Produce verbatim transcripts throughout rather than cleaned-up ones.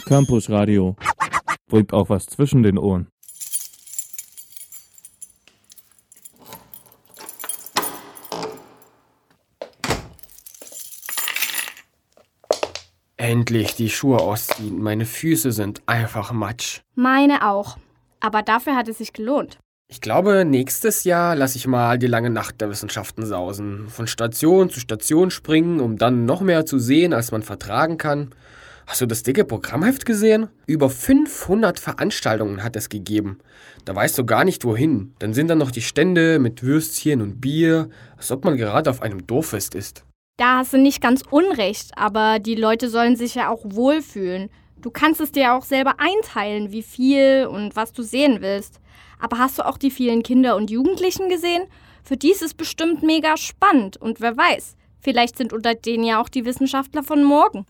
Campus Radio. Bringt auch was zwischen den Ohren. Endlich die Schuhe ausziehen. Meine Füße sind einfach matsch. Meine auch. Aber dafür hat es sich gelohnt. Ich glaube, nächstes Jahr lasse ich mal die lange Nacht der Wissenschaften sausen. Von Station zu Station springen, um dann noch mehr zu sehen, als man vertragen kann. Hast du das dicke Programmheft gesehen? Über fünfhundert Veranstaltungen hat es gegeben. Da weißt du gar nicht wohin. Dann sind da noch die Stände mit Würstchen und Bier, als ob man gerade auf einem Dorffest ist. Da hast du nicht ganz unrecht, aber die Leute sollen sich ja auch wohlfühlen. Du kannst es dir auch selber einteilen, wie viel und was du sehen willst. Aber hast du auch die vielen Kinder und Jugendlichen gesehen? Für die ist es bestimmt mega spannend und wer weiß, vielleicht sind unter denen ja auch die Wissenschaftler von morgen.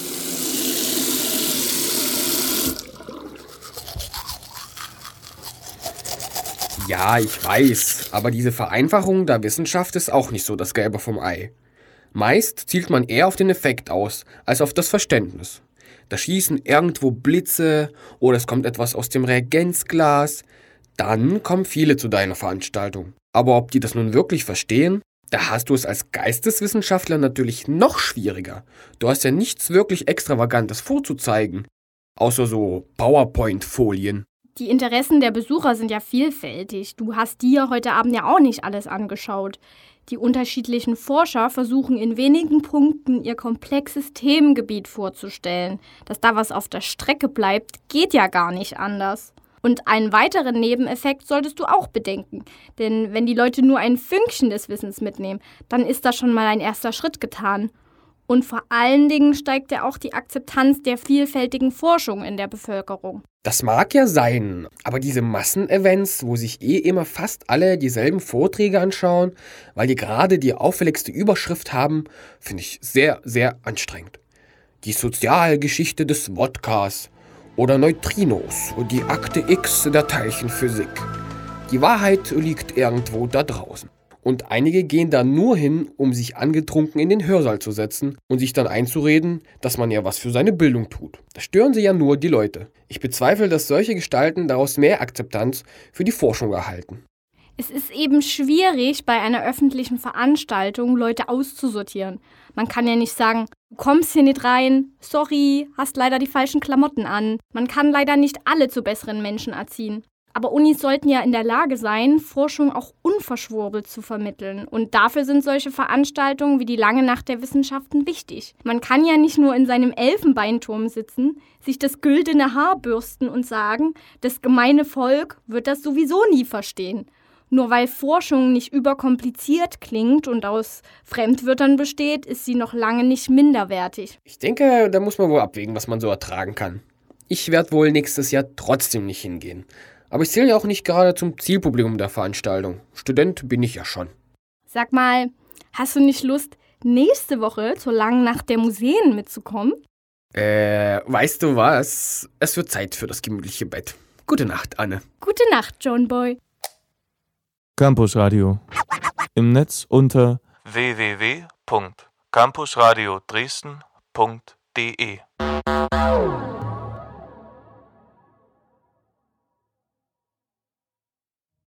Ja, ich weiß, aber diese Vereinfachung der Wissenschaft ist auch nicht so das Gelbe vom Ei. Meist zielt man eher auf den Effekt aus, als auf das Verständnis. Da schießen irgendwo Blitze oder es kommt etwas aus dem Reagenzglas. Dann kommen viele zu deiner Veranstaltung. Aber ob die das nun wirklich verstehen, da hast du es als Geisteswissenschaftler natürlich noch schwieriger. Du hast ja nichts wirklich Extravagantes vorzuzeigen, außer so PowerPoint-Folien. Die Interessen der Besucher sind ja vielfältig. Du hast dir heute Abend ja auch nicht alles angeschaut. Die unterschiedlichen Forscher versuchen in wenigen Punkten ihr komplexes Themengebiet vorzustellen. Dass da was auf der Strecke bleibt, geht ja gar nicht anders. Und einen weiteren Nebeneffekt solltest du auch bedenken. Denn wenn die Leute nur ein Fünkchen des Wissens mitnehmen, dann ist da schon mal ein erster Schritt getan. Und vor allen Dingen steigt ja auch die Akzeptanz der vielfältigen Forschung in der Bevölkerung. Das mag ja sein, aber diese Massenevents, wo sich eh immer fast alle dieselben Vorträge anschauen, weil die gerade die auffälligste Überschrift haben, finde ich sehr, sehr anstrengend. Die Sozialgeschichte des Wodkas oder Neutrinos und die Akte X der Teilchenphysik. Die Wahrheit liegt irgendwo da draußen. Und einige gehen da nur hin, um sich angetrunken in den Hörsaal zu setzen und sich dann einzureden, dass man ja was für seine Bildung tut. Da stören sie ja nur die Leute. Ich bezweifle, dass solche Gestalten daraus mehr Akzeptanz für die Forschung erhalten. Es ist eben schwierig, bei einer öffentlichen Veranstaltung Leute auszusortieren. Man kann ja nicht sagen, du kommst hier nicht rein, sorry, hast leider die falschen Klamotten an. Man kann leider nicht alle zu besseren Menschen erziehen. Aber Unis sollten ja in der Lage sein, Forschung auch unverschwurbelt zu vermitteln. Und dafür sind solche Veranstaltungen wie die Lange Nacht der Wissenschaften wichtig. Man kann ja nicht nur in seinem Elfenbeinturm sitzen, sich das güldene Haar bürsten und sagen, das gemeine Volk wird das sowieso nie verstehen. Nur weil Forschung nicht überkompliziert klingt und aus Fremdwörtern besteht, ist sie noch lange nicht minderwertig. Ich denke, da muss man wohl abwägen, was man so ertragen kann. Ich werde wohl nächstes Jahr trotzdem nicht hingehen. Aber ich zähle ja auch nicht gerade zum Zielpublikum der Veranstaltung. Student bin ich ja schon. Sag mal, hast du nicht Lust, nächste Woche zur Langen Nacht der Museen mitzukommen? Äh, weißt du was? Es wird Zeit für das gemütliche Bett. Gute Nacht, Anne. Gute Nacht, John Boy. Campus Radio. Im Netz unter w w w punkt campusradio dresden punkt d e.